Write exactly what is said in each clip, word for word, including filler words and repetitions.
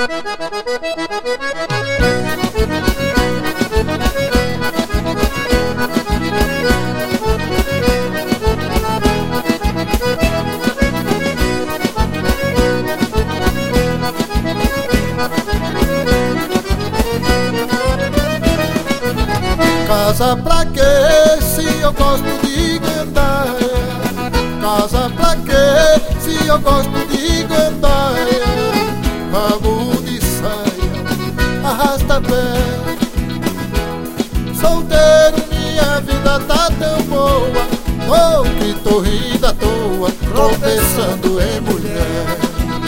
Casa pra quê se eu gosto de gandaia? Casa pra quê se eu gosto de gandaia? Rabo de saia, arrasta pé. Solteiro, minha vida tá tão boa. Oh, que tô rindo à toa, tropeçando em mulher.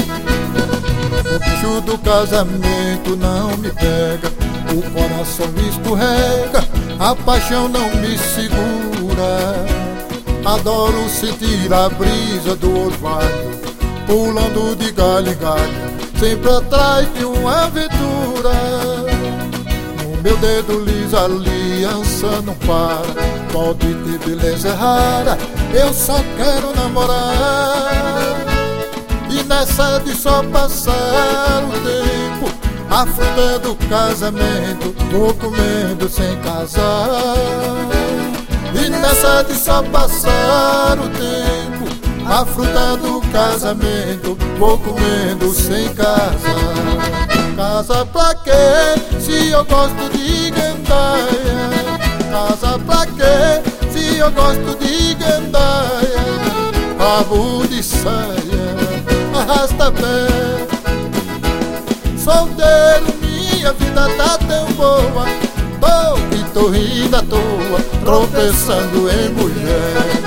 O bicho do casamento não me pega, o coração me escorrega, a paixão não me segura. Adoro sentir a brisa do orvalho, pulando de galho em galho, sempre atrás de uma aventura. No meu dedo liso a aliança não para, pode ter beleza rara, eu só quero namorar. E nessa de só passar o tempo, a fruta do casamento vou comendo sem casar. E nessa de só passar o tempo, a fruta do casamento vou comendo sem casar. Casa pra quê se eu gosto de gandaia? Casa pra quê se eu gosto de gandaia? Rabo de saia, arrasta pé. Solteiro, minha vida tá tão boa. Oh, que tô rindo à toa, tropeçando em mulher.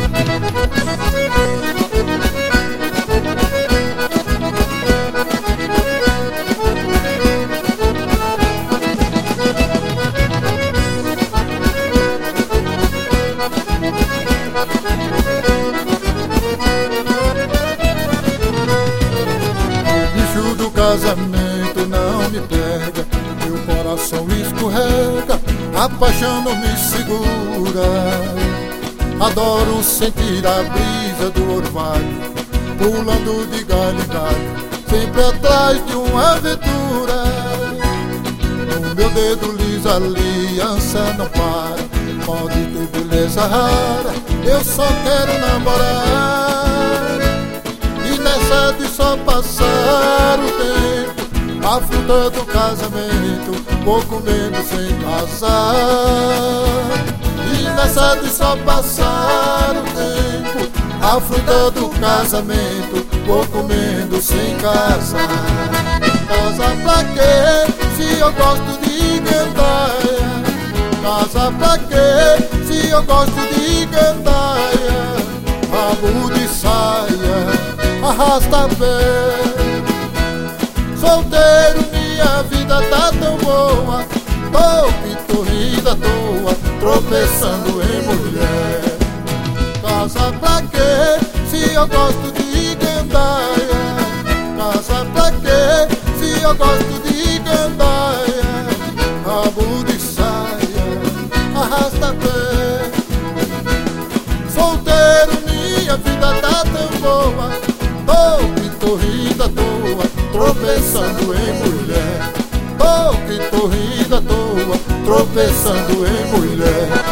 O bicho do casamento não me pega, meu coração escorrega, a paixão não me segura. Adoro sentir a brisa do orvalho, pulando de galho em galho, sempre atrás de uma aventura. No meu dedo liso a aliança não para, pode ter beleza rara, eu só quero namorar. E nessa de só passar o tempo, a fruta do casamento vou comendo sem casar. E nessa de só passar o tempo, a fruta do casamento vou comendo sem casar. Casa pra quê se eu gosto de gandaia? Casa pra quê se eu gosto de gandaia? Rabo de saia, arrasta pé. Solteiro, minha vida tá tão boa. Oh, que tô rindo à toa, tropeçando em mulher. Casa pra quê se eu gosto de gandaia? Casa pra quê se eu gosto de gandaia? Rabo de saia, arrasta pé. Solteiro, minha vida tá tão boa. Oh, que tô rindo à toa, tropeçando em mulher. Oh, que tô rindo à toa, tropeçando em mulher.